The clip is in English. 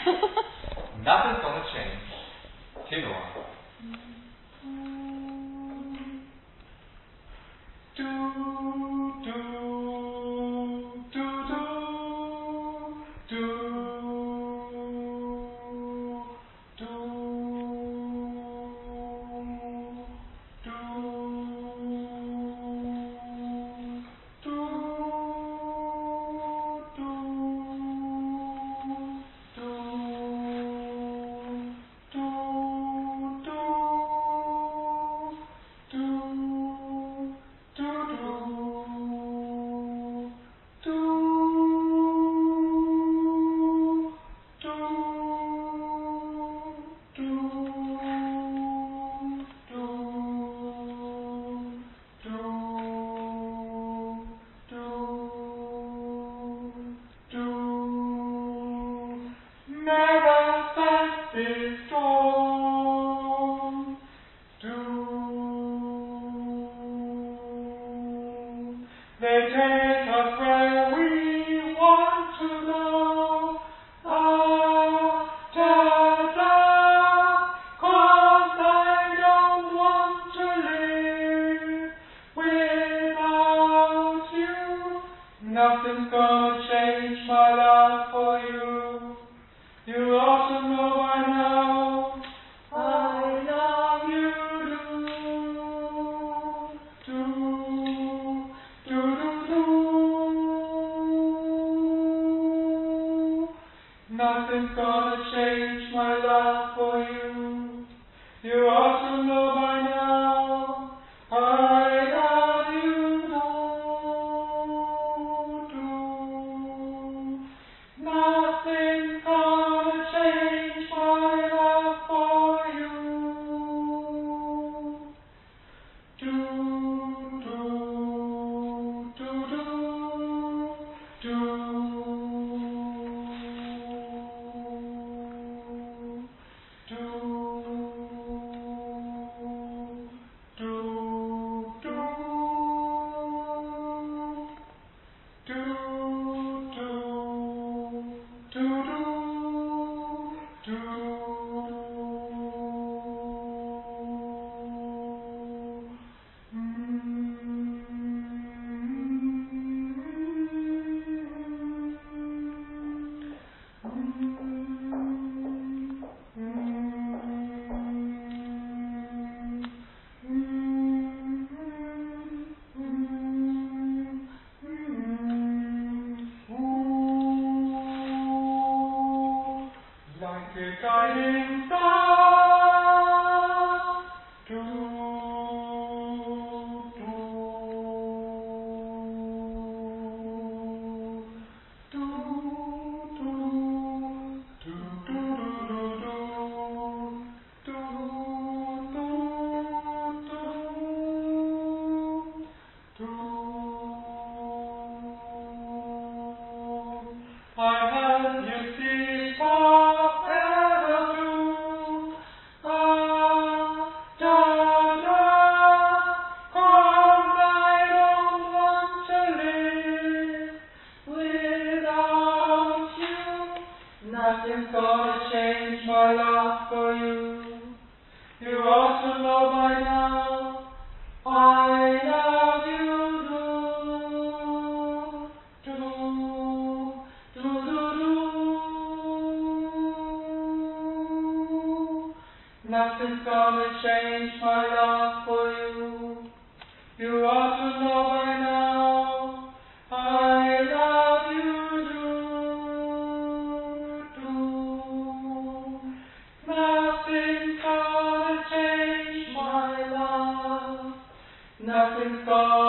Nothing's gonna change. Tenor. Do, do, do, do, do, do, They take us where we want to go. Ah, da, da, 'cause I don't want to live without you. Nothing's gonna change my love for you. You ought to know by now. I love you, do, do, do, do. Nothing's gonna change my love for you. You ought to know by now. I love you, do. Nothing's gonna change my love for you. Do, do, do, do, do. Like a guiding star, do, do, do, do, do, do, do, do. I have you see forever do. Ah, da, da, 'cause I don't want to live without you. Nothing's gonna change my love for you. You ought to know by now. I love you, do, do, do, do. Nothing's gonna change my love for you. You ought to know by now. I love you, do. Nothing's gonna change my love. Nothing's gonna